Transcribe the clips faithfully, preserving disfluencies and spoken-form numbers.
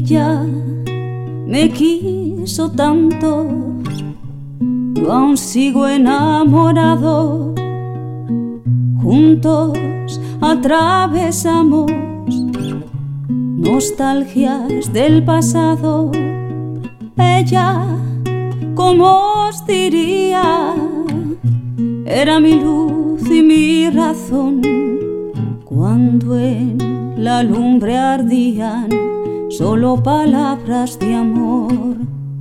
Ella me quiso tanto, yo aún sigo enamorado. Juntos atravesamos nostalgias del pasado. Ella, ¿cómo os diría? Era mi luz y mi razón cuando en la lumbre ardían solo palabras de amor.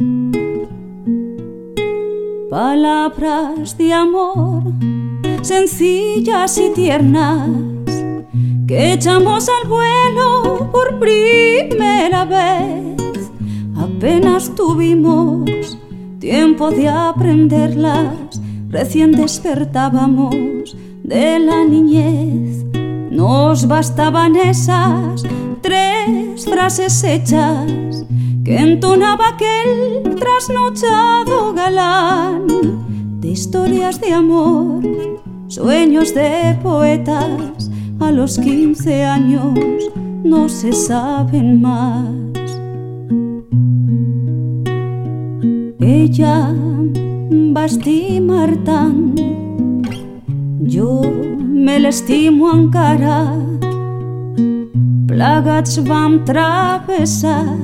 Palabras de amor sencillas y tiernas que echamos al vuelo por primera vez. Apenas tuvimos tiempo de aprenderlas, recién despertábamos de la niñez. Nos bastaban esas tres frases hechas que entonaba aquel trasnochado galán de historias de amor, sueños de poetas. A los quince años no se saben más. Ella va a estimar tant, jo me l'estimo encara. Plegats vam travessar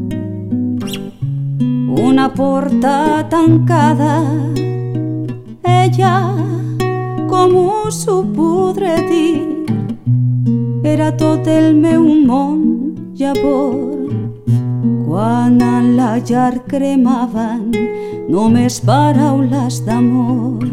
una porta tancada. Ella, com us ho podré dir, era tot el meu món llavor. Quan en la llar cremaven només paraules d'amor.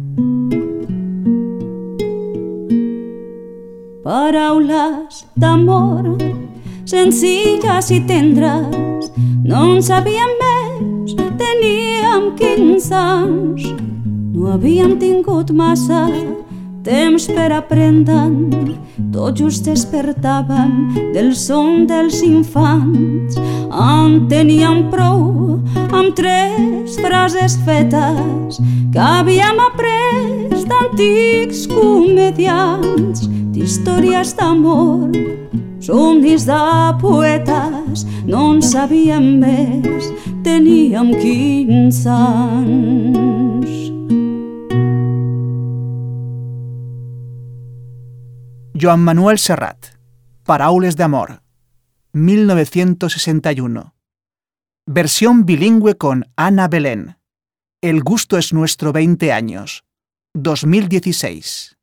Paraules d'amor sencilles i tendres, no en sabíem més, teníem quinze anys. No havíem tingut massa temps per aprendre'n, tot just despertàvem del son dels infants. En teníem prou amb tres frases fetes que havíem après d'antics comediants, d'històries d'amor, somnis de poetes. No en sabíem més, teníem quinze anys. Joan Manuel Serrat, Paraules d'amor, mil novecientos sesenta y uno. Versión bilingüe con Ana Belén. El gusto es nuestro veinte años, dos mil dieciséis.